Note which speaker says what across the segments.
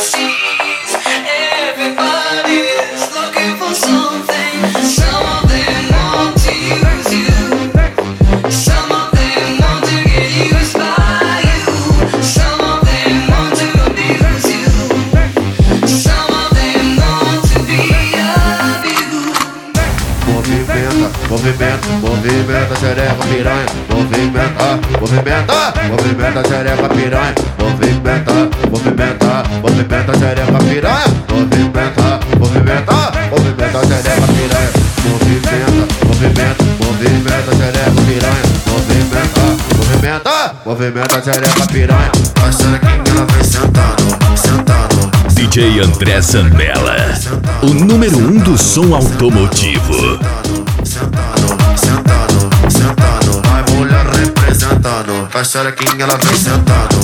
Speaker 1: Movimenta, xereca, piranha. Movimenta, xereca, piranha. Movimenta, xereca, piranha. Movimenta, xereca, piranha. Movimenta, xereca, piranha. Movimenta, xereca, piranha. A xerequinha ela vem sentando.
Speaker 2: DJ André Zambella, o número 1 do som automotivo.
Speaker 1: Sentando, vai mulher representando. A xerequinha ela vem sentando.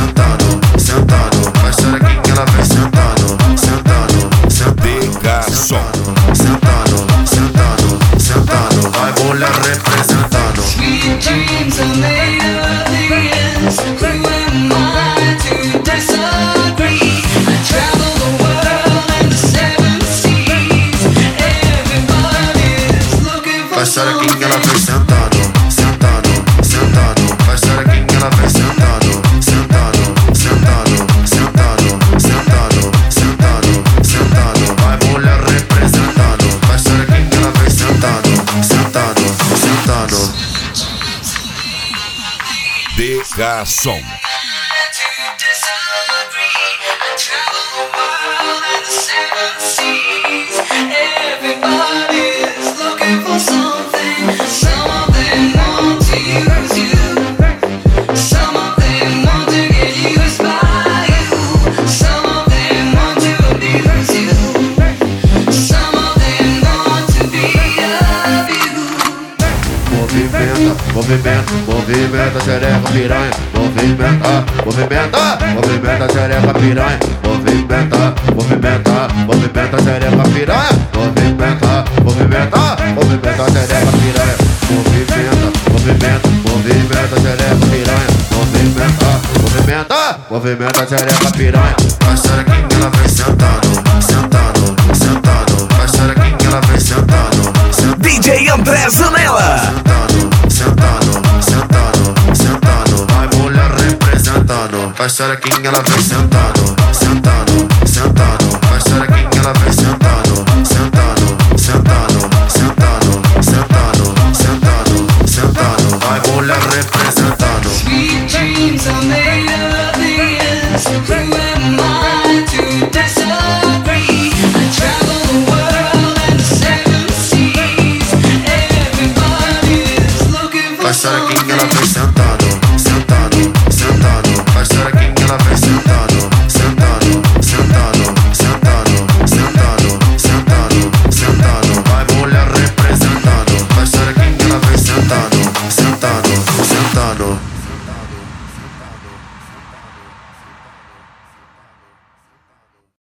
Speaker 1: A xerequinha ela vem sentando.
Speaker 2: DK Som.
Speaker 1: Sentando, vai mulher representando.
Speaker 3: Sweet dreams are made of these. Who am I to disagree? I travel the world and the seven seas. Everybody's looking for
Speaker 1: A xerequinha ela
Speaker 3: something.
Speaker 1: vem sentando. A xerequinha ela vem sentando. Vai mulher representando. A xerequinha ela vem sentando.
Speaker 2: DK Som.
Speaker 3: Everybody's looking for something. Some of them want to use you. Some of them want to get used by you. Some of them want to abuse you. Some of them want to be of you.
Speaker 1: Movimenta, xereca, piranha. Movimenta, xereca, piranha. Movimenta, xereca, piranha. Movimenta, xereca, piranha. Movimenta, xereca, piranha. Movimenta, xereca, piranha. A xerequinha ela vem sentando. A xerequinha ela vem sentando.
Speaker 2: DJ André Zambella.
Speaker 1: Sentando, vai mulher representando. A xerequinha ela vem sentando. A xerequinha ela vem sentando.